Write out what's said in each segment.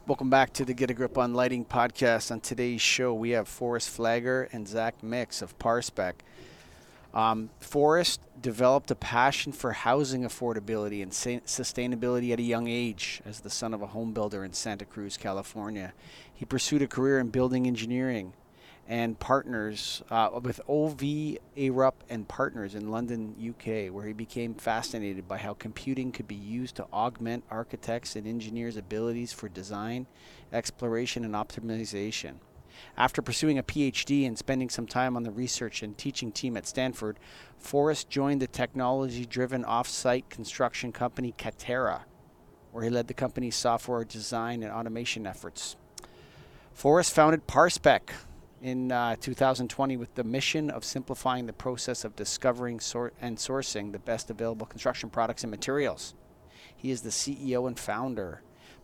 Welcome back to the Get a Grip on Lighting podcast. On today's show, we have Forrest Flagger and Zach Mix of Parspec. Forrest developed a passion for housing affordability and sustainability at a young age as the son of a home builder in Santa Cruz, California. He pursued a career in building engineering and partners with OV Arup and Partners in London, UK, where he became fascinated by how computing could be used to augment architects' and engineers' abilities for design, exploration, and optimization. After pursuing a PhD and spending some time on the research and teaching team at Stanford, Forrest joined the technology-driven off-site construction company Katerra, where he led the company's software design and automation efforts. Forrest founded Parspec in 2020 with the mission of simplifying the process of discovering and sourcing the best available construction products and materials. He is the CEO and founder.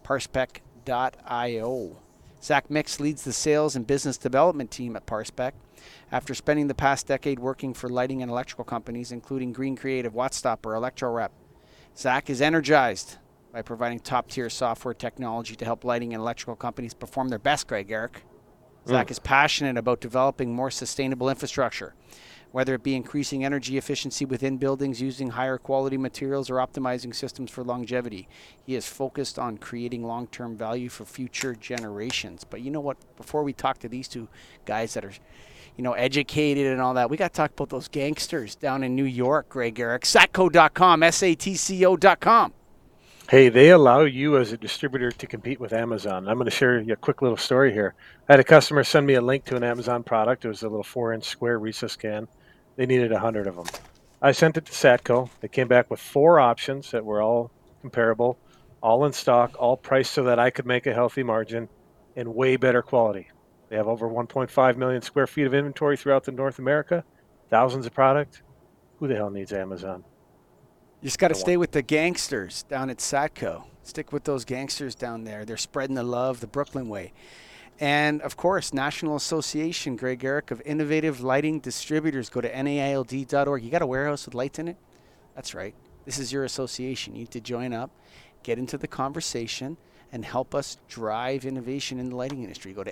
Parspec.io. Zach Mix leads the sales and business development team at Parspec. After spending the past decade working for lighting and electrical companies, including Green Creative, Wattstopper, ElectroRep, Zach is energized by providing top-tier software technology to help lighting and electrical companies perform their best, Greg Eric. Zach is passionate about developing more sustainable infrastructure, whether it be increasing energy efficiency within buildings, using higher quality materials, or optimizing systems for longevity. He is focused on creating long-term value for future generations. But you know what? Before we talk to these two guys that are, educated and all that, we got to talk about those gangsters down in New York, Greg Eric. Satco.com, SATCO.com. Hey, they allow you as a distributor to compete with Amazon. I'm going to share you a quick little story here. I had a customer send me a link to an Amazon product. It was a little 4-inch square RISA scan. They needed 100 of them. I sent it to Satco. They came back with 4 options that were all comparable, all in stock, all priced so that I could make a healthy margin and way better quality. They have over 1.5 million square feet of inventory throughout the North America, thousands of product. Who the hell needs Amazon? You just got to stay with the gangsters down at Satco. Stick with those gangsters down there. They're spreading the love the Brooklyn way. And, of course, National Association, Greg Eric, of Innovative Lighting Distributors. Go to NAILD.org. You got a warehouse with lights in it? That's right. This is your association. You need to join up, get into the conversation, and help us drive innovation in the lighting industry. Go to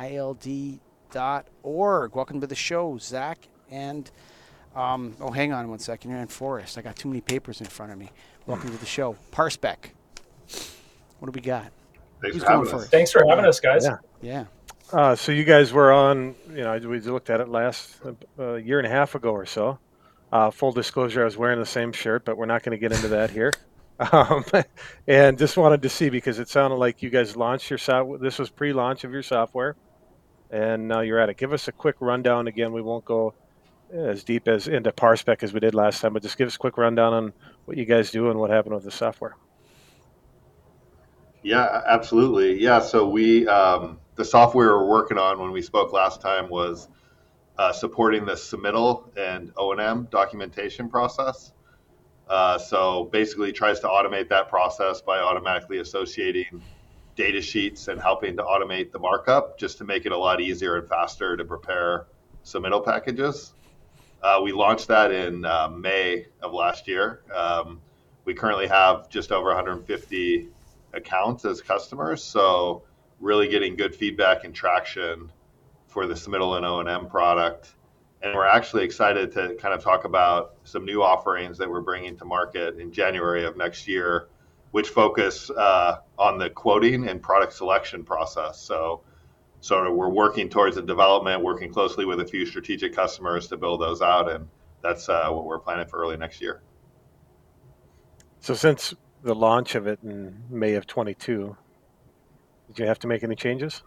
NAILD.org. Welcome to the show, Zach and... hang on one second here. And Forrest, I got too many papers in front of me. Welcome to the show. Parspec. What do we got? Thanks for having us. Thanks for having us, guys. Yeah. So you guys were on, we looked at it last year and a half ago or so. Full disclosure, I was wearing the same shirt, but we're not going to get into that here. And just wanted to see, because it sounded like you guys launched your software. This was pre-launch of your software, and now you're at it. Give us a quick rundown again. We won't go as deep as into Parspec as we did last time, but just give us a quick rundown on what you guys do and what happened with the software. Yeah, absolutely. Yeah, so we the software we're working on when we spoke last time was supporting the submittal and O&M documentation process. So basically tries to automate that process by automatically associating data sheets and helping to automate the markup, just to make it a lot easier and faster to prepare submittal packages. We launched that in May of last year. We currently have just over 150 accounts as customers, so really getting good feedback and traction for the submittal and O&M product. And we're actually excited to kind of talk about some new offerings that we're bringing to market in January of next year, which focus on the quoting and product selection process. So we're working towards the development, working closely with a few strategic customers to build those out, and that's what we're planning for early next year. So since the launch of it in May of 22, did you have to make any changes?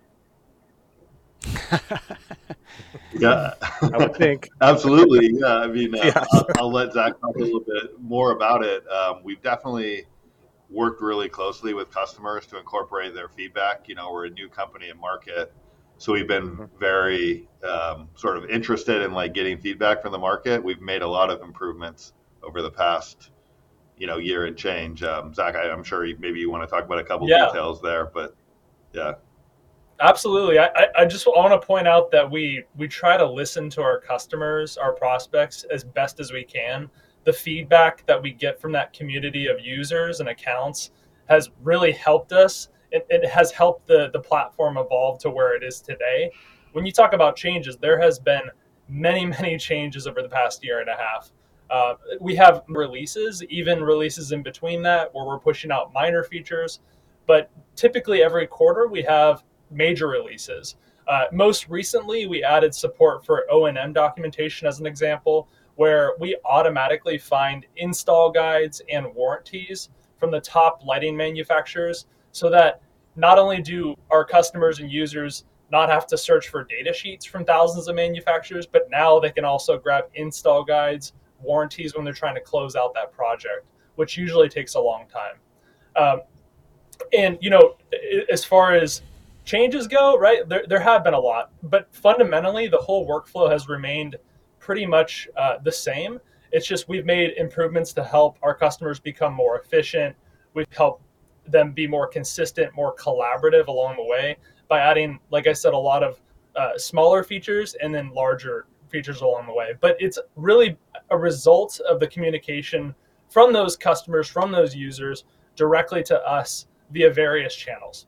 Yeah, I would think. Absolutely. Yeah, I mean, I'll let Zach talk a little bit more about it. We've definitely worked really closely with customers to incorporate their feedback. We're a new company in market, so we've been very sort of interested in getting feedback from the market. We've made a lot of improvements over the past year and change. Zach, I'm sure maybe you want to talk about a couple details there, but yeah. Absolutely. I just want to point out that we try to listen to our customers, our prospects, as best as we can. The feedback that we get from that community of users and accounts has really helped us it has helped the platform evolve to where it is today. When you talk about changes, there has been many changes over the past year and a half. We have releases, even releases in between that, where we're pushing out minor features. But typically every quarter we have major releases. Most recently, we added support for O&M documentation as an example, where we automatically find install guides and warranties from the top lighting manufacturers, so that not only do our customers and users not have to search for data sheets from thousands of manufacturers, but now they can also grab install guides, warranties when they're trying to close out that project, which usually takes a long time. And as far as changes go, right, there have been a lot, but fundamentally the whole workflow has remained pretty much the same. It's just we've made improvements to help our customers become more efficient. We've helped them be more consistent, more collaborative along the way by adding, like I said, a lot of smaller features and then larger features along the way. But it's really a result of the communication from those customers, from those users, directly to us via various channels.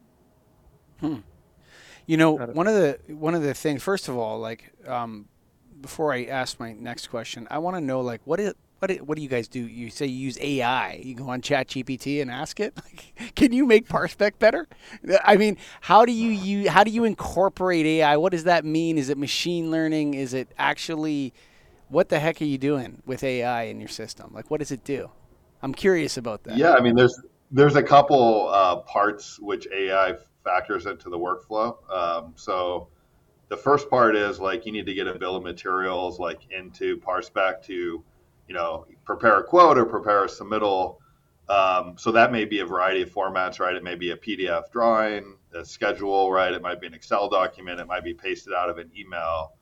One of the things, first of all, before I ask my next question, I want to know, what do you guys do? You say you use AI. You go on ChatGPT and ask it. Can you make Parspec better? I mean, how do you incorporate AI? What does that mean? Is it machine learning? Is it actually, what the heck are you doing with AI in your system? What does it do? I'm curious about that. Yeah, I mean, there's a couple parts which AI factors into the workflow. So the first part is you need to get a bill of materials into Parspec to prepare a quote or prepare a submittal. So that may be a variety of formats, right? It may be a PDF drawing, a schedule, right? It might be an Excel document. It might be pasted out of an email.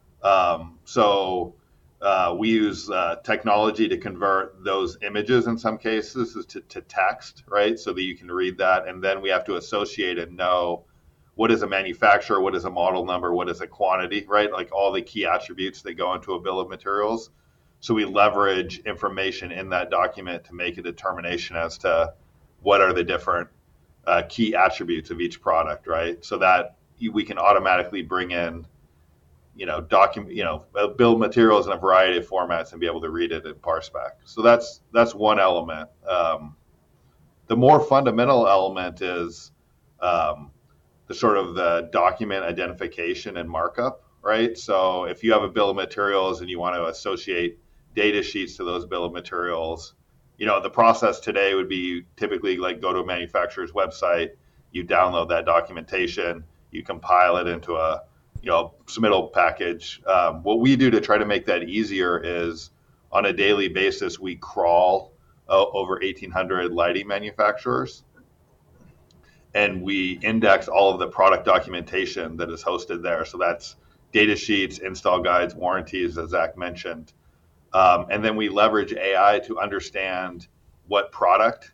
We use technology to convert those images in some cases to text, right? So that you can read that. And then we have to associate and know what is a manufacturer, what is a model number, what is a quantity, right? All the key attributes that go into a bill of materials. So we leverage information in that document to make a determination as to what are the different key attributes of each product, right? So that we can automatically bring in a bill of materials in a variety of formats and be able to read it in Parspec. So that's one element. The more fundamental element is the sort of the document identification and markup, right? So if you have a bill of materials and you want to associate data sheets to those bill of materials, the process today would be typically go to a manufacturer's website, you download that documentation, you compile it into a submittal package. What we do to try to make that easier is on a daily basis, we crawl over 1,800 lighting manufacturers, and we index all of the product documentation that is hosted there. So that's data sheets, install guides, warranties, as Zach mentioned. And then we leverage AI to understand what product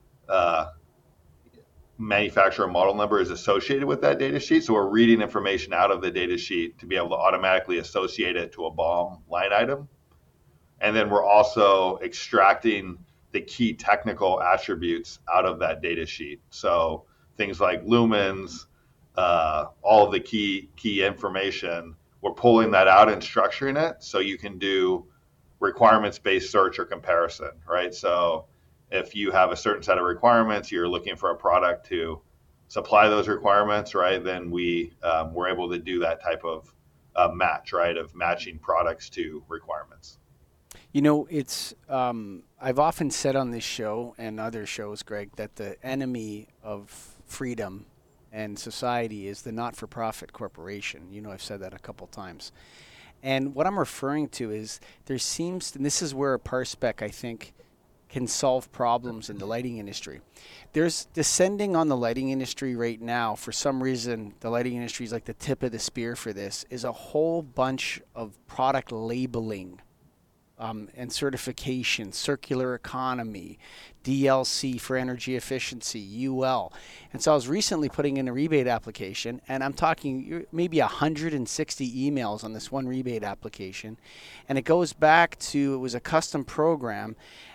manufacturer model number is associated with that data sheet. So we're reading information out of the data sheet to be able to automatically associate it to a BOM line item. And then we're also extracting the key technical attributes out of that data sheet. So things like lumens, all of the key information, we're pulling that out and structuring it so you can do requirements-based search or comparison, right? So if you have a certain set of requirements, you're looking for a product to supply those requirements, right? Then we're able to do that type of match, right? Of matching products to requirements. It's I've often said on this show and other shows, Greg, that the enemy of freedom and society is the not-for-profit corporation. I've said that a couple times. And what I'm referring to is and this is where Parspec, I think, can solve problems in the lighting industry. There's descending on the lighting industry right now. For some reason, the lighting industry is like the tip of the spear for this, is a whole bunch of product labeling and certification, circular economy, DLC for energy efficiency, UL. And so I was recently putting in a rebate application, and I'm talking maybe 160 emails on this one rebate application. And it goes back to, it was a custom program,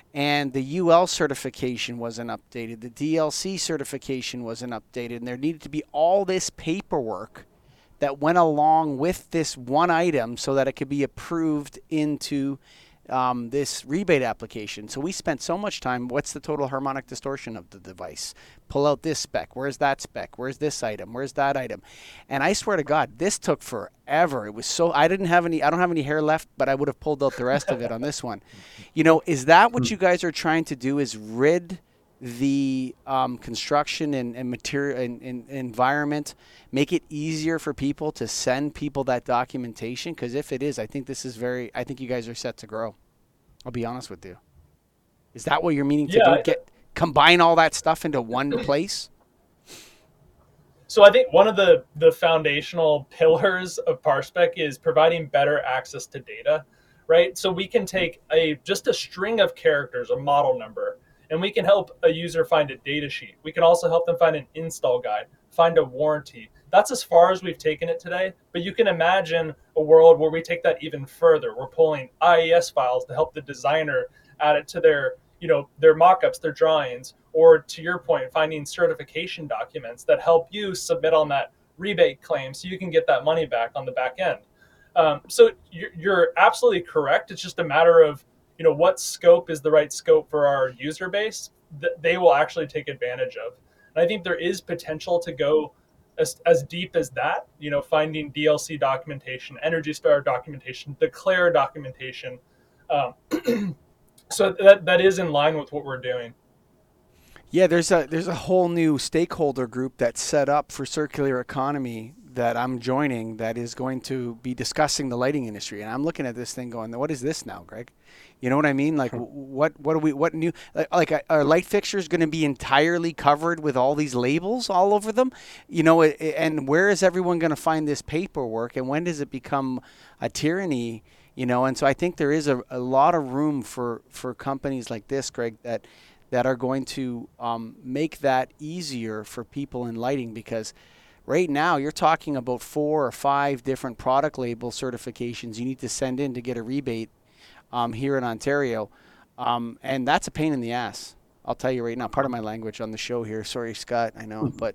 and the UL certification wasn't updated, the DLC certification wasn't updated, and there needed to be all this paperwork that went along with this one item so that it could be approved into this rebate application. So we spent so much time. What's the total harmonic distortion of the device? Pull out this spec. Where's that spec? Where's this item? Where's that item? And I swear to God, this took forever. It was so I don't have any hair left, but I would have pulled out the rest of it on this one. Is that what you guys are trying to do? Is rid the construction and material and environment, make it easier for people to send people that documentation? Because if it is, I think you guys are set to grow. I'll be honest with you. Is that what you're meaning to do? Combine all that stuff into one place? So I think one of the foundational pillars of ParSpec is providing better access to data, right? So we can take just a string of characters, a model number, and we can help a user find a data sheet. We can also help them find an install guide, find a warranty. That's as far as we've taken it today, but you can imagine a world where we take that even further. We're pulling IES files to help the designer add it to their mock-ups, their drawings, or to your point, finding certification documents that help you submit on that rebate claim so you can get that money back on the back end. So you're absolutely correct. It's just a matter of what scope is the right scope for our user base that they will actually take advantage of. And I think there is potential to go as deep as that, finding DLC documentation, Energy Star documentation, Declare documentation. So that is in line with what we're doing. Yeah, there's a whole new stakeholder group that's set up for circular economy that I'm joining that is going to be discussing the lighting industry. And I'm looking at this thing going, what is this now, Greg? You know what I mean? Like, what new, like are light fixtures going to be entirely covered with all these labels all over them? And where is everyone going to find this paperwork? And when does it become a tyranny? And so I think there is a lot of room for companies like this, Greg, that are going to make that easier for people in lighting, because right now you're talking about 4 or 5 different product label certifications you need to send in to get a rebate here in Ontario. And that's a pain in the ass. I'll tell you right now, part of my language on the show here. Sorry, Scott, I know. But,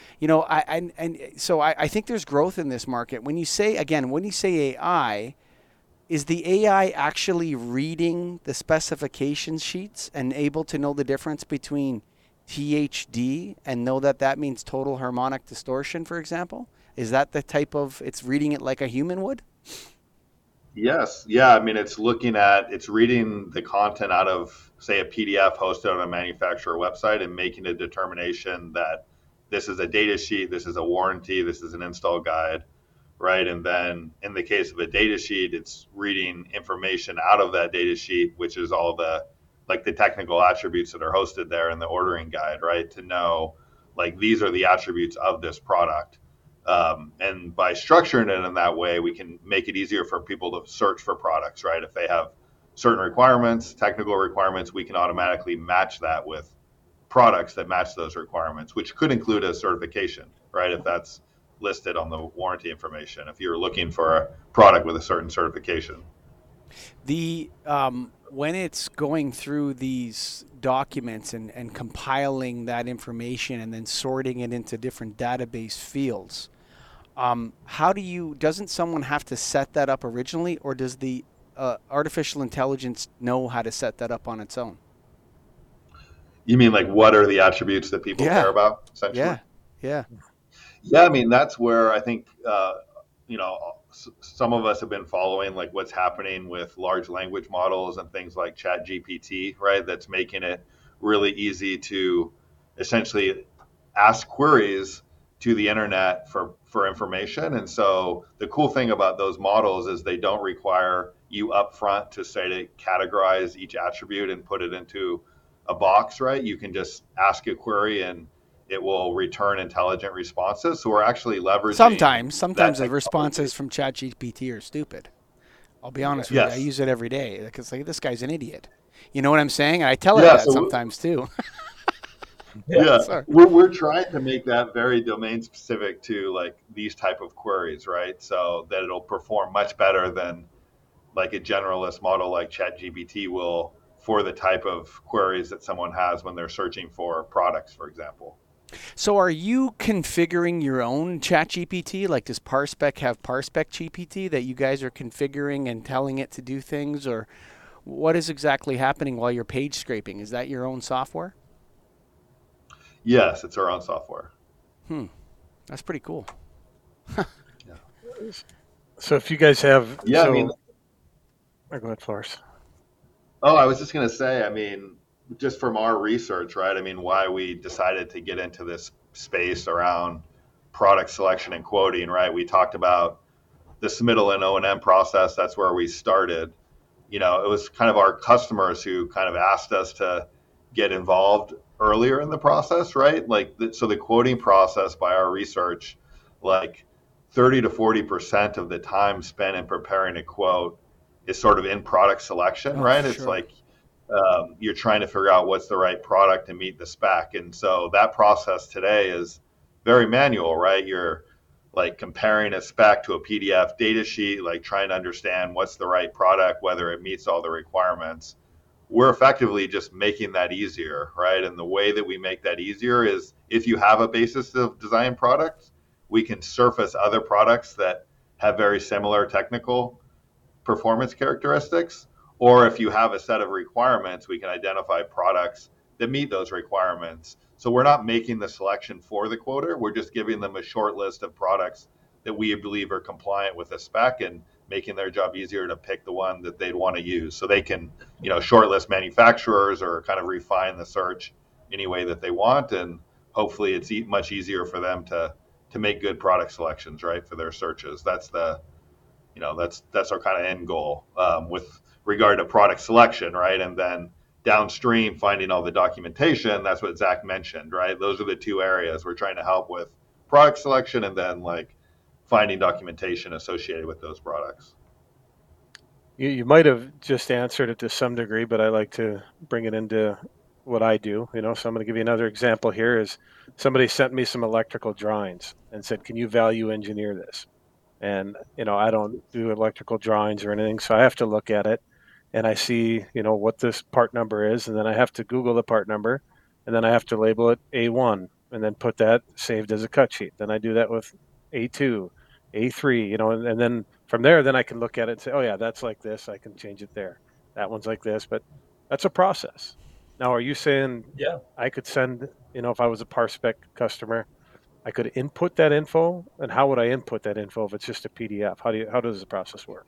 I think there's growth in this market. When you say AI, is the AI actually reading the specification sheets and able to know the difference between THD and know that means total harmonic distortion, for example? Is that the type of, it's reading it like a human would? Yes. Yeah. I mean, it's reading the content out of, say, a PDF hosted on a manufacturer website and making a determination that this is a data sheet, this is a warranty, this is an install guide. Right. And then in the case of a data sheet, it's reading information out of that data sheet, which is all the technical attributes that are hosted there in the ordering guide, right? To know, these are the attributes of this product. And by structuring it in that way, we can make it easier for people to search for products, right? If they have certain requirements, technical requirements, we can automatically match that with products that match those requirements, which could include a certification, right? If that's listed on the warranty information, if you're looking for a product with a certain certification. The when it's going through these documents and compiling that information and then sorting it into different database fields, doesn't someone have to set that up originally, or does the artificial intelligence know how to set that up on its own? You mean what are the attributes that people care about, essentially? Yeah. Yeah, I mean, that's where I think, some of us have been following what's happening with large language models and things like ChatGPT, right? That's making it really easy to essentially ask queries to the internet for information. And so the cool thing about those models is they don't require you upfront to say to categorize each attribute and put it into a box, right? You can just ask a query and it will return intelligent responses. So we're actually leveraging. Sometimes the responses from ChatGPT are stupid. I'll be honest with you. I use it every day because this guy's an idiot. You know what I'm saying? And I tell it that sometimes too. We're trying to make that very domain specific to these type of queries, right? So that it'll perform much better than a generalist model like ChatGPT will for the type of queries that someone has when they're searching for products, for example. So are you configuring your own ChatGPT? Like, does ParSpec have ParSpec GPT that you guys are configuring and telling it to do things? Or what is exactly happening while you're page scraping? Is that your own software? Yes, it's our own software. That's pretty cool. So if you guys have, Yeah, I mean, go ahead, Flores. oh, I was just going to say, I mean, just from our research, right? I mean, why we decided to get into this space around product selection and quoting, right? We talked about the submittal and O&M process. That's where we started. You know, it was kind of our customers who kind of asked us to get involved earlier in the process, right? Like, so the quoting process, by our research, like 30 to 40% of the time spent in preparing a quote is sort of in product selection, right? It's like you're trying to figure out what's the right product to meet the spec. And so that process today is very manual, right? You're like comparing a spec to a PDF data sheet, like trying to understand what's the right product, whether it meets all the requirements. We're effectively just making that easier, right? And the way that we make that easier is if you have a basis of design products, we can surface other products that have very similar technical performance characteristics. Or if you have a set of requirements, we can identify products that meet those requirements. So we're not making the selection for the quoter. We're just giving them a short list of products that we believe are compliant with the spec and making their job easier to pick the one that they'd want to use. So they can, you know, shortlist manufacturers or kind of refine the search any way that they want. And hopefully it's much easier for them to make good product selections, right, for their searches. That's the, you know, that's our kind of end goal with regard to product selection, right? And then downstream, finding all the documentation. That's what Zach mentioned, right? Those are the two areas we're trying to help with: product selection and then like finding documentation associated with those products. You might have just answered it to some degree, but I like to bring it into what I do. You know, so I'm going to give you another example here. Is somebody sent me some electrical drawings and said, "Can you value engineer this?" And, you know, I don't do electrical drawings or anything, so I have to look at it and I see, you know, what this part number is, and then I have to Google the part number, and then I have to label it A1 and then put that saved as a cut sheet. Then I do that with A2, A3, you know, and then from there, then I can look at it and say, oh yeah, that's like this. I can change it there. That one's like this, but that's a process. Now, are you saying I could send, you know, if I was a ParSpec customer, I could input that info, and how would I input that info if it's just a PDF? How does the process work?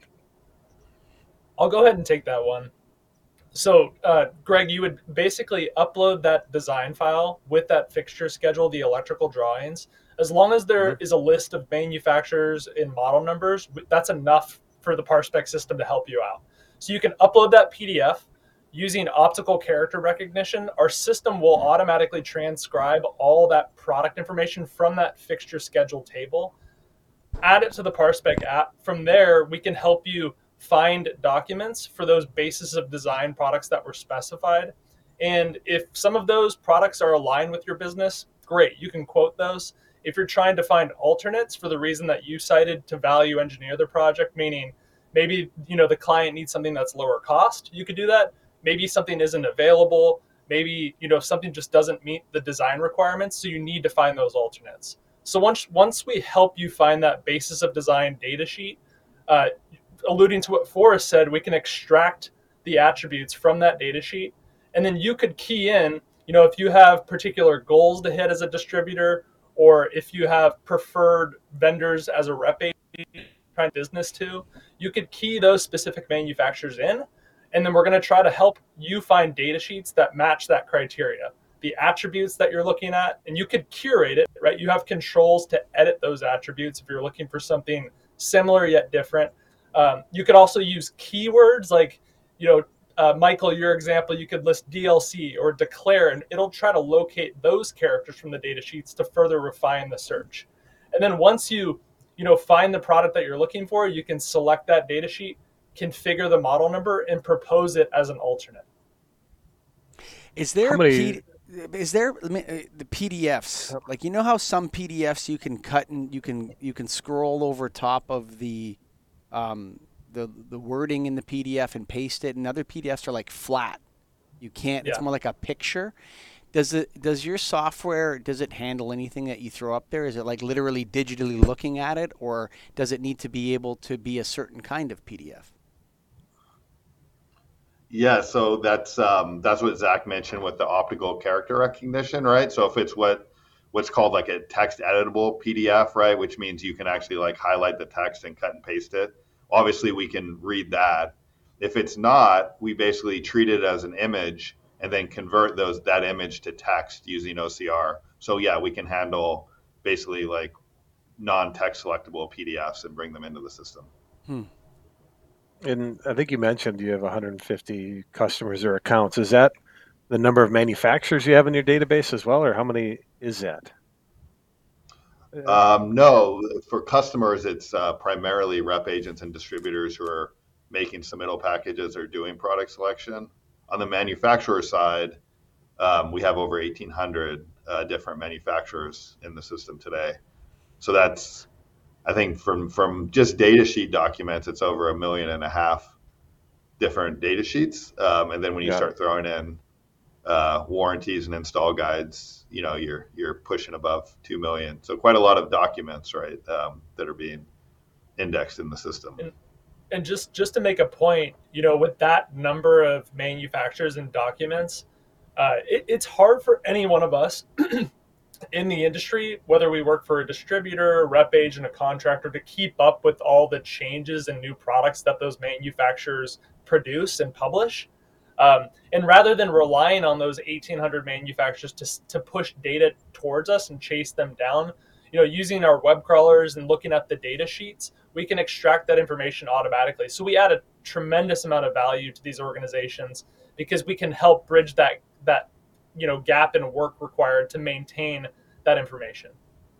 I'll go ahead and take that one. So, Greg, you would basically upload that design file with that fixture schedule, the electrical drawings. As long as there is a list of manufacturers and model numbers, that's enough for the ParSpec system to help you out. So you can upload that PDF using optical character recognition. Our system will automatically transcribe all that product information from that fixture schedule table, add it to the ParSpec app. From there, we can help you find documents for those bases of design products that were specified. And if some of those products are aligned with your business, great, you can quote those. If you're trying to find alternates for the reason that you cited to value engineer the project, meaning maybe, you know, the client needs something that's lower cost, you could do that. Maybe something isn't available. Maybe, you know, something just doesn't meet the design requirements. So you need to find those alternates. So once we help you find that basis of design data sheet, alluding to what Forrest said, we can extract the attributes from that data sheet. And then you could key in, you know, if you have particular goals to hit as a distributor, or if you have preferred vendors as a rep trying business to, you could key those specific manufacturers in. And then we're going to try to help you find data sheets that match that criteria, the attributes that you're looking at, and you could curate it, right? You have controls to edit those attributes if you're looking for something similar yet different. You could also use keywords like, you know, Michael, your example, you could list DLC or declare, and it'll try to locate those characters from the data sheets to further refine the search. And then once you find the product that you're looking for, you can select that data sheet, configure the model number, and propose it as an alternate. Is there the PDFs? Like, you know how some PDFs you can cut and you can scroll over top of the wording in the PDF and paste it, and other PDFs are like flat You can't. It's Yeah. more like a picture. Does your software, does it handle anything that you throw up there? Is it like literally digitally looking at it, or does it need to be able to be a certain kind of PDF? Yeah, so that's what Zach mentioned with the optical character recognition, right? So if it's what's called like a text editable PDF, right, which means you can actually like highlight the text and cut and paste it. Obviously, we can read that. If it's not, we basically treat it as an image and then convert that image to text using OCR. So yeah, we can handle basically like non-text selectable PDFs and bring them into the system. Hmm. And I think you mentioned you have 150 customers or accounts. Is that the number of manufacturers you have in your database as well, or how many is that? No, for customers, it's primarily rep agents and distributors who are making submittal packages or doing product selection. On the manufacturer side, we have over 1,800 different manufacturers in the system today. So that's, I think, from just data sheet documents, it's over 1.5 million different data sheets. And then when you Got start it. throwing in warranties and install guides, you're pushing above 2 million. So quite a lot of documents, right, that are being indexed in the system. And just to make a point, with that number of manufacturers and documents, it's hard for any one of us in the industry, whether we work for a distributor, a rep agent, a contractor, to keep up with all the changes and new products that those manufacturers produce and publish. And rather than relying on those 1,800 manufacturers to push data towards us and chase them down, using our web crawlers and looking at the data sheets, we can extract that information automatically. So we add a tremendous amount of value to these organizations because we can help bridge that gap in work required to maintain that information.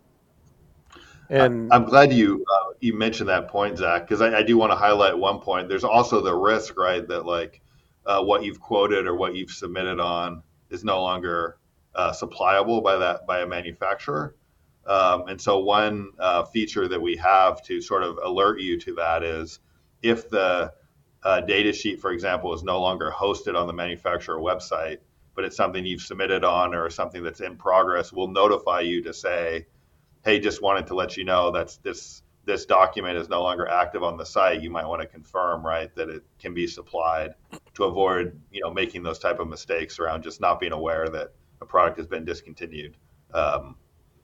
And I'm glad you mentioned that point, Zach, because I do want to highlight one point. There's also the risk, right, that like what you've quoted or what you've submitted on is no longer supplyable by a manufacturer. And so one feature that we have to sort of alert you to that is if the data sheet, for example, is no longer hosted on the manufacturer website, but it's something you've submitted on or something that's in progress, we'll notify you to say, hey, just wanted to let you know that this document is no longer active on the site. You might want to confirm, right, that it can be supplied to avoid, making those type of mistakes around just not being aware that a product has been discontinued. and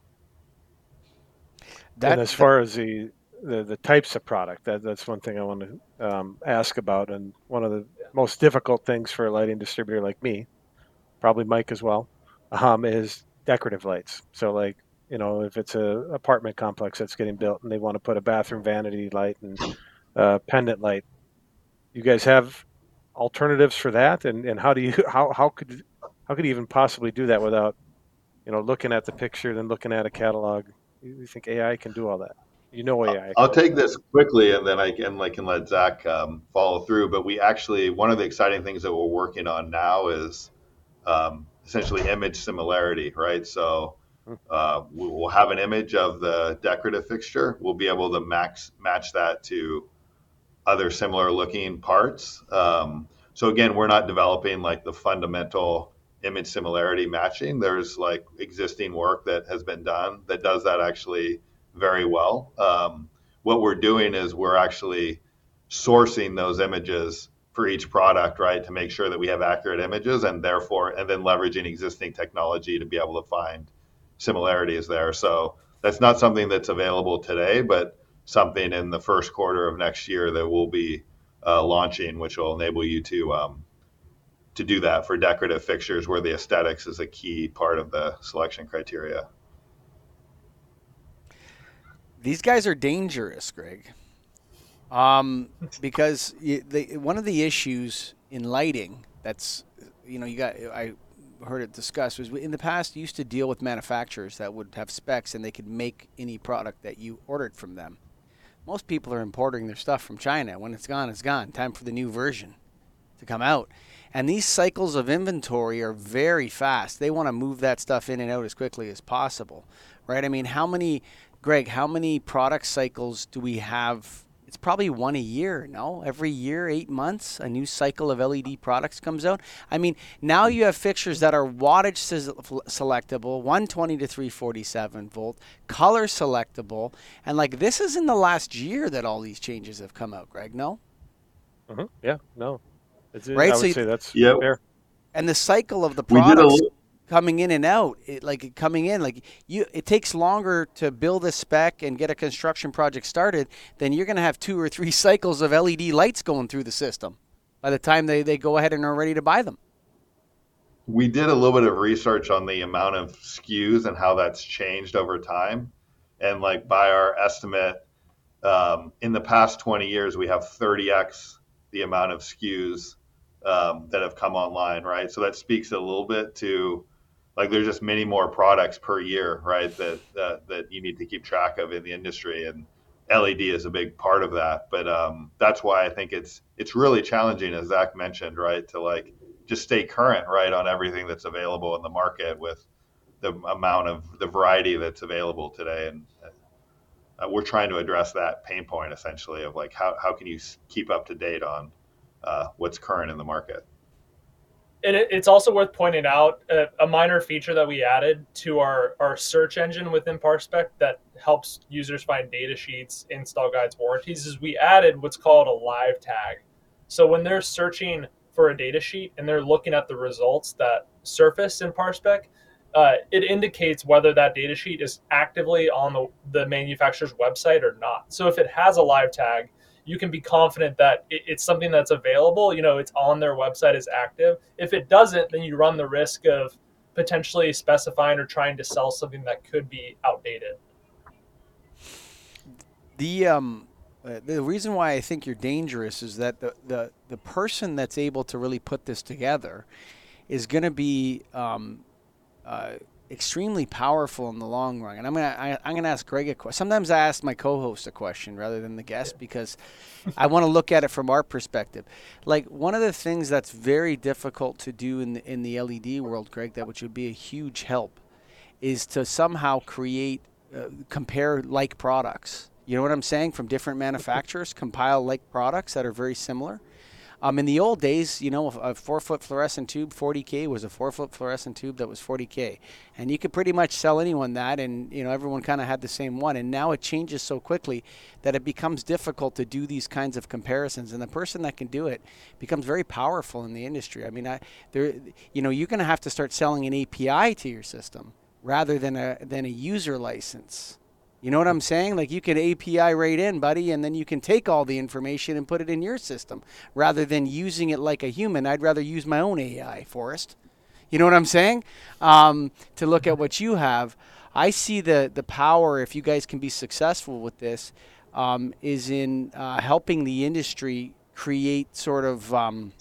as far as the types of product, that's one thing I want to ask about. And one of the most difficult things for a lighting distributor like me, probably Mike as well, is decorative lights. So like, if it's a apartment complex that's getting built and they want to put a bathroom vanity light and pendant light, you guys have alternatives for that? And how do you how could you even possibly do that without looking at the picture, then looking at a catalog? You think AI can do all that? AI I'll can. take this quickly, and then I can let Zach follow through. But we actually, one of the exciting things that we're working on now is essentially image similarity, right? So we'll have an image of the decorative fixture. We'll be able to match that to other similar looking parts. So again, we're not developing like the fundamental image similarity matching. There's like existing work that has been done that does that actually very well. What we're doing is we're actually sourcing those images for each product, right, to make sure that we have accurate images and then leveraging existing technology to be able to find similarities there. So that's not something that's available today, but something in the first quarter of next year that we'll be launching, which will enable you to do that for decorative fixtures where the aesthetics is a key part of the selection criteria. These guys are dangerous, Greg. Because one of the issues in lighting that's, I heard it discussed was in the past you used to deal with manufacturers that would have specs and they could make any product that you ordered from them. Most people are importing their stuff from China. When it's gone, it's gone. Time for the new version to come out. And these cycles of inventory are very fast. They want to move that stuff in and out as quickly as possible, right? I mean, how many product cycles do we have it's probably one a year, no? Every year, 8 months, a new cycle of LED products comes out. I mean, now you have fixtures that are wattage selectable, 120 to 347 volt, color selectable, and like this is in the last year that all these changes have come out, Greg, no? Yeah, no. Right? I So would say that's Yeah, fair. and the cycle of the we did a products little, coming in and out, coming in, it takes longer to build a spec and get a construction project started than you're going to have 2 or 3 cycles of LED lights going through the system by the time they go ahead and are ready to buy them. we did a little bit of research on the amount of SKUs and how that's changed over time. And like by our estimate, in the past 20 years, we have 30x the amount of SKUs that have come online, right? So that speaks a little bit to like there's just many more products per year, right? That you need to keep track of in the industry, and LED is a big part of that. But that's why I think it's really challenging, as Zach mentioned, right, to like just stay current, right, on everything that's available in the market with the amount of the variety that's available today. And we're trying to address that pain point essentially of like how can you keep up to date on what's current in the market. And it's also worth pointing out a minor feature that we added to our search engine within ParSpec that helps users find data sheets, install guides, warranties, is we added what's called a live tag. So when they're searching for a data sheet and they're looking at the results that surface in ParSpec, it indicates whether that data sheet is actively on the manufacturer's website or not. So if it has a live tag, you can be confident that it's something that's available, it's on their website, is active. If it doesn't, then you run the risk of potentially specifying or trying to sell something that could be outdated. The reason why I think you're dangerous is that the person that's able to really put this together is going to be extremely powerful in the long run. And I'm gonna ask Greg a question. Sometimes I ask my co-host a question rather than the guest because I want to look at it from our perspective. Like one of the things that's very difficult to do in the LED world, Greg, which would be a huge help, is to somehow compare like products. You know what I'm saying? From different manufacturers, compile like products that are very similar. In the old days, a 4-foot fluorescent tube, 40K, was a 4-foot fluorescent tube that was 40K. And you could pretty much sell anyone that, and, everyone kind of had the same one. And now it changes so quickly that it becomes difficult to do these kinds of comparisons. And the person that can do it becomes very powerful in the industry. I mean, you're going to have to start selling an API to your system rather than a user license. You know what I'm saying? Like you can API right in, buddy, and then you can take all the information and put it in your system rather than using it like a human. I'd rather use my own AI, Forrest. You know what I'm saying? To look at what you have. I see the power, if you guys can be successful with this, is in helping the industry create sort of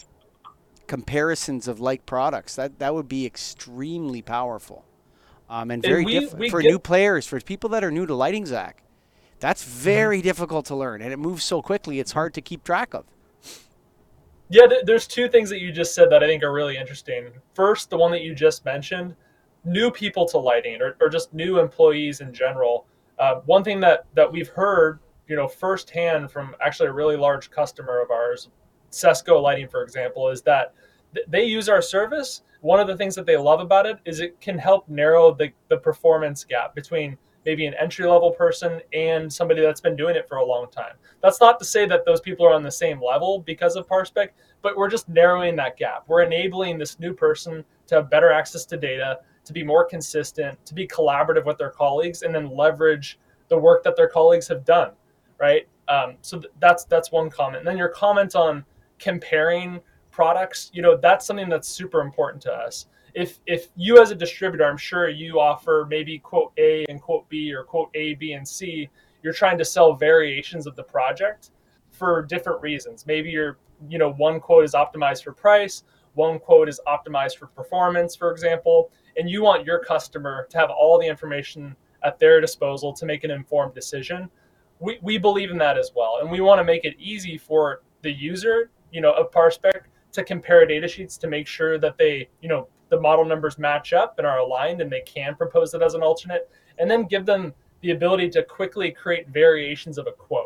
comparisons of like products. That would be extremely powerful. And very different for new players, for people that are new to lighting, Zach. That's very difficult to learn, and it moves so quickly, it's hard to keep track of. Yeah, there's 2 things that you just said that I think are really interesting. First, the one that you just mentioned, new people to lighting or just new employees in general. One thing that we've heard, firsthand from actually a really large customer of ours, Sesco Lighting, for example, is that they use our service. One of the things that they love about it is it can help narrow the performance gap between maybe an entry-level person and somebody that's been doing it for a long time. That's not to say that those people are on the same level because of ParSpec, but we're just narrowing that gap. We're enabling this new person to have better access to data, to be more consistent, to be collaborative with their colleagues, and then leverage the work that their colleagues have done, right? So that's one comment. And then your comment on comparing products, that's something that's super important to us. If you as a distributor, I'm sure you offer maybe quote A and quote B or quote A, B, and C, you're trying to sell variations of the project for different reasons. Maybe one quote is optimized for price, one quote is optimized for performance, for example, and you want your customer to have all the information at their disposal to make an informed decision. We believe in that as well. And we want to make it easy for the user, of ParSpec to compare data sheets to make sure that they, the model numbers match up and are aligned and they can propose it as an alternate, and then give them the ability to quickly create variations of a quote.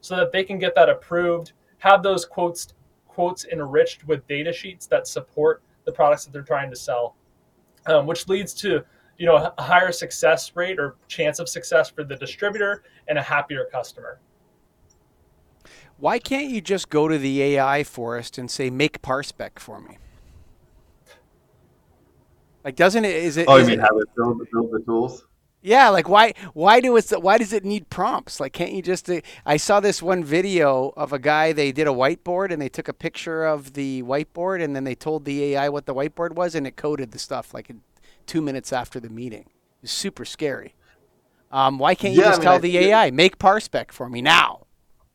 so that they can get that approved, have those quotes enriched with data sheets that support the products that they're trying to sell, which leads to a higher success rate or chance of success for the distributor and a happier customer. Why can't you just go to the AI Forest and say, make ParSpec for me? Like, doesn't it, is it? Oh, you is mean it- have it build the tools? Yeah, like why does it need prompts? Like, can't you just? I saw this one video of a guy. They did a whiteboard and they took a picture of the whiteboard and then they told the AI what the whiteboard was and it coded the stuff like in 2 minutes after the meeting. It's super scary. Why can't you Yeah, I just mean, tell I the think AI make ParSpec for me now?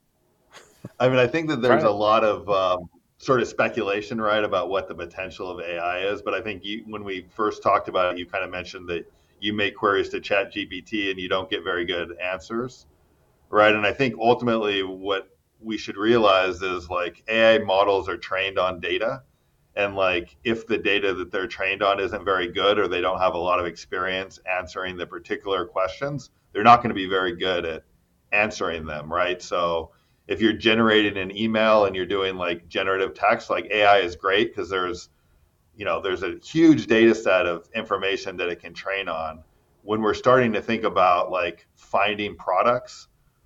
I mean, I think that there's Try a it. lot of sort of speculation, right, about what the potential of AI is. But I think when we first talked about it, you kind of mentioned that you make queries to ChatGPT and you don't get very good answers, right? And I think ultimately what we should realize is like AI models are trained on data. And like if the data that they're trained on isn't very good or they don't have a lot of experience answering the particular questions, they're not going to be very good at answering them, right? So if you're generating an email and you're doing like generative text, like AI is great because there's a huge data set of information that it can train on. When we're starting to think about like finding products,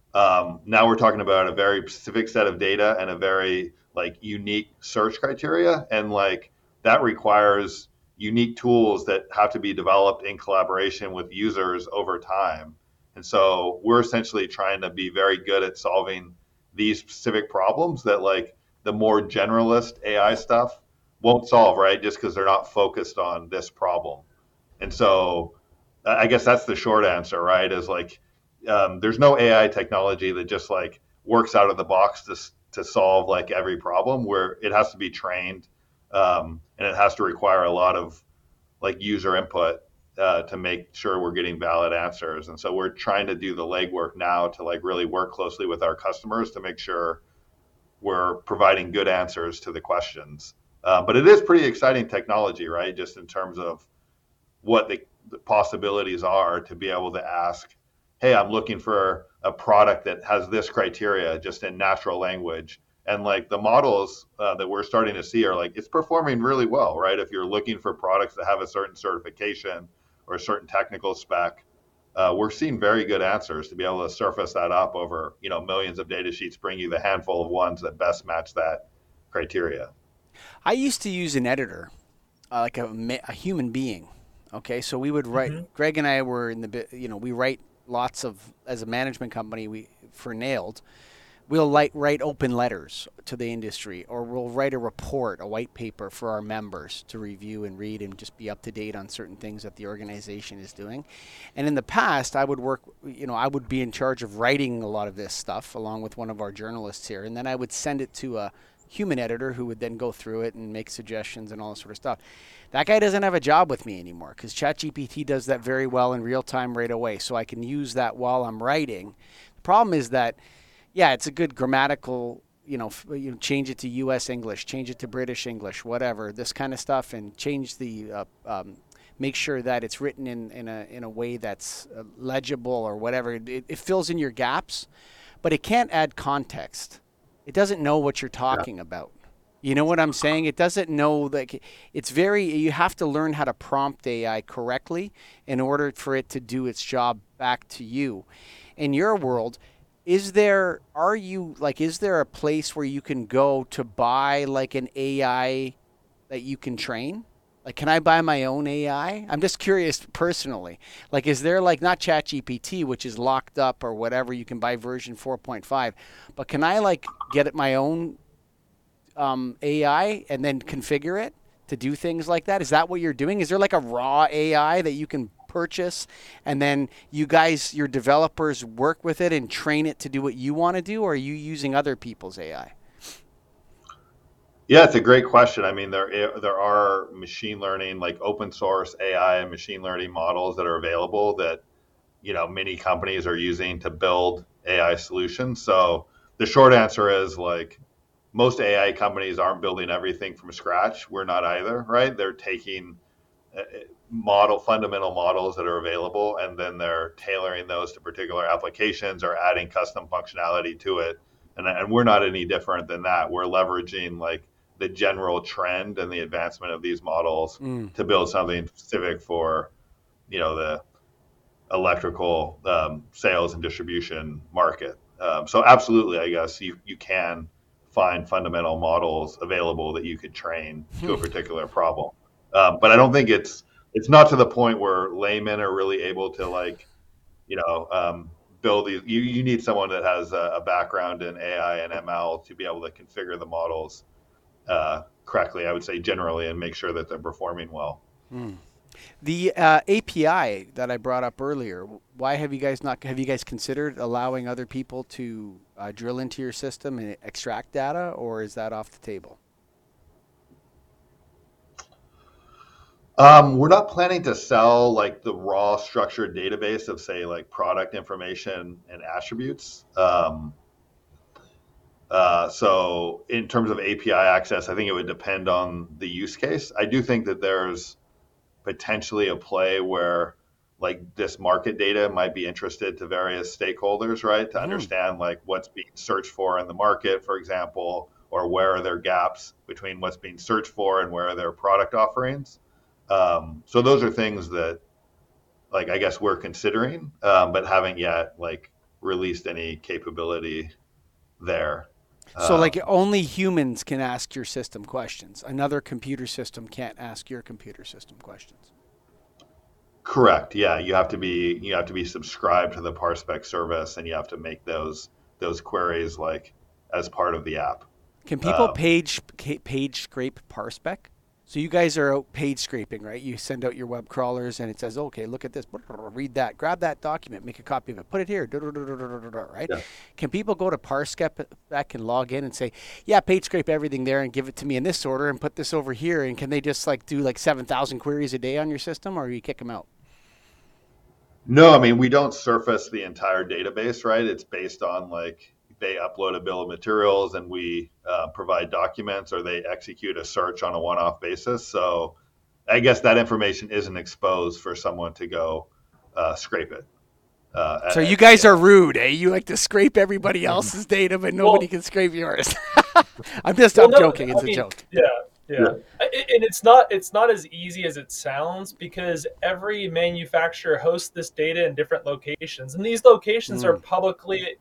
now we're talking about a very specific set of data and a very like unique search criteria, and like that requires unique tools that have to be developed in collaboration with users over time. And so we're essentially trying to be very good at solving these specific problems that like the more generalist AI stuff won't solve, right? Just because they're not focused on this problem. And so I guess that's the short answer, right? Is like there's no AI technology that just like works out of the box to solve like every problem. Where it has to be trained, and it has to require a lot of like user input to make sure we're getting valid answers. And so we're trying to do the legwork now to like really work closely with our customers to make sure we're providing good answers to the questions. But it is pretty exciting technology, right? Just in terms of what the possibilities are to be able to ask, hey, I'm looking for a product that has this criteria just in natural language. And like the models that we're starting to see are like, it's performing really well, right? If you're looking for products that have a certain certification or a certain technical spec, we're seeing very good answers to be able to surface that up over, millions of data sheets, bring you the handful of ones that best match that criteria. I used to use an editor, like a human being. Okay, so we would write. Mm-hmm. Greg and I were in we write lots of as a management company. For Nailed, we'll write open letters to the industry, or we'll write a report, a white paper for our members to review and read and just be up to date on certain things that the organization is doing. And in the past, I would work. I would be in charge of writing a lot of this stuff along with one of our journalists here, and then I would send it to a human editor who would then go through it and make suggestions and all that sort of stuff. That guy doesn't have a job with me anymore because ChatGPT does that very well in real time right away. So I can use that while I'm writing. The problem is that, yeah, it's a good grammatical, change it to U.S. English, change it to British English, whatever, this kind of stuff, and change the, make sure that it's written in a way that's legible or whatever. It fills in your gaps, but it can't add context. It doesn't know what you're talking about. You know what I'm saying? It doesn't know, like, you have to learn how to prompt AI correctly in order for it to do its job back to you. In your world, is there a place where you can go to buy like an AI that you can train? Like, can I buy my own AI? I'm just curious personally. Like, is there like not ChatGPT, which is locked up or whatever, you can buy version 4.5, but can I like get it my own AI and then configure it to do things like that? Is that what you're doing? Is there like a raw AI that you can purchase and then your developers work with it and train it to do what you want to do, or are you using other people's AI? Yeah, it's a great question. I mean, there are machine learning, like open source AI and machine learning models that are available that many companies are using to build AI solutions. So the short answer is like most AI companies aren't building everything from scratch. We're not either, right? They're taking fundamental models that are available, and then they're tailoring those to particular applications or adding custom functionality to it And we're not any different than that. We're leveraging like the general trend and the advancement of these models to build something specific for, the electrical sales and distribution market. So absolutely, I guess you can find fundamental models available that you could train to a particular problem. But I don't think it's not to the point where laymen are really able to like, build these. You need someone that has a background in AI and ML to be able to configure the models correctly, I would say generally, and make sure that they're performing well. The API that I brought up earlier, why have you guys considered allowing other people to drill into your system and extract data, or is that off the table? We're not planning to sell like the raw structured database of say like product information and attributes. So in terms of API access, I think it would depend on the use case. I do think that there's potentially a play where like this market data might be interested to various stakeholders, right? To understand like what's being searched for in the market, for example, or where are there gaps between what's being searched for and where are their product offerings. So those are things that like, I guess we're considering, but haven't yet like released any capability there. So like only humans can ask your system questions. Another computer system can't ask your computer system questions. Correct. Yeah, you have to be subscribed to the ParSpec service, and you have to make those queries like as part of the app. Can people page scrape ParSpec? So you guys are out page scraping, right? You send out your web crawlers, and it says, "Okay, look at this. Read that. Grab that document. Make a copy of it. Put it here." Right? Yeah. Can people go to ParSpec and log in and say, "Yeah, page scrape everything there and give it to me in this order and put this over here"? And can they just like do like 7,000 queries a day on your system, or you kick them out? No, I mean we don't surface the entire database, right? It's based on like they upload a bill of materials and we provide documents, or they execute a search on a one-off basis. So I guess that information isn't exposed for someone to go scrape it. So you guys are rude, eh? You like to scrape everybody else's data, but nobody can scrape yours. I'm joking. It's a joke. Yeah. And it's not as easy as it sounds, because every manufacturer hosts this data in different locations, and these locations are publicly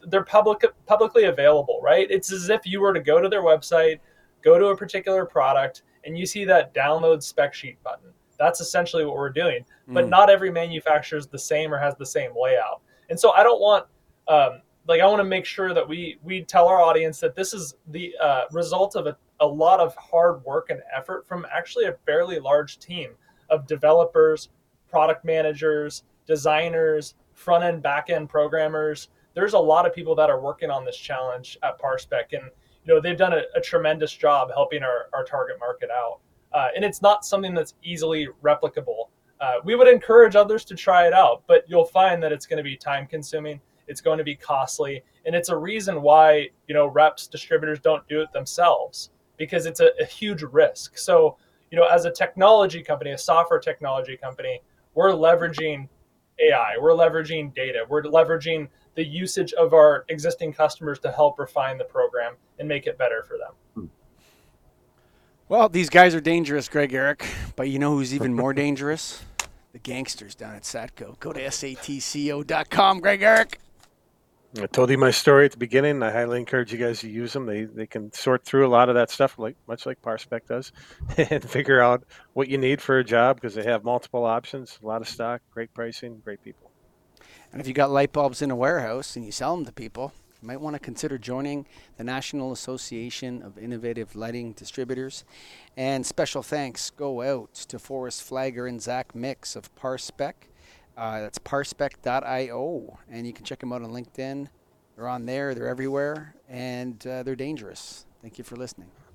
available, right? It's as if you were to go to their website, go to a particular product, and you see that download spec sheet button. That's essentially what we're doing. But not every manufacturer is the same or has the same layout. And so I don't want, I want to make sure that we tell our audience that this is the result of a lot of hard work and effort from actually a fairly large team of developers, product managers, designers, front-end, back-end programmers. There's a lot of people that are working on this challenge at ParSpec, and they've done a tremendous job helping our target market out. And it's not something that's easily replicable. We would encourage others to try it out, but you'll find that it's going to be time-consuming, it's going to be costly, and it's a reason why reps, distributors don't do it themselves, because it's a huge risk. So as a technology company, a software technology company, we're leveraging AI, we're leveraging data, we're leveraging the usage of our existing customers to help refine the program and make it better for them. Well, these guys are dangerous, Greg Eric, but you know who's even more dangerous? The gangsters down at Satco. Go to satco.com, Greg Eric. I told you my story at the beginning. I highly encourage you guys to use them. They can sort through a lot of that stuff, much like ParSpec does, and figure out what you need for a job, because they have multiple options, a lot of stock, great pricing, great people. And if you got light bulbs in a warehouse and you sell them to people, you might want to consider joining the National Association of Innovative Lighting Distributors. And special thanks go out to Forrest Flagger and Zach Mix of ParSpec. That's parspec.io, and you can check them out on LinkedIn. They're on there. They're everywhere, and they're dangerous. Thank you for listening.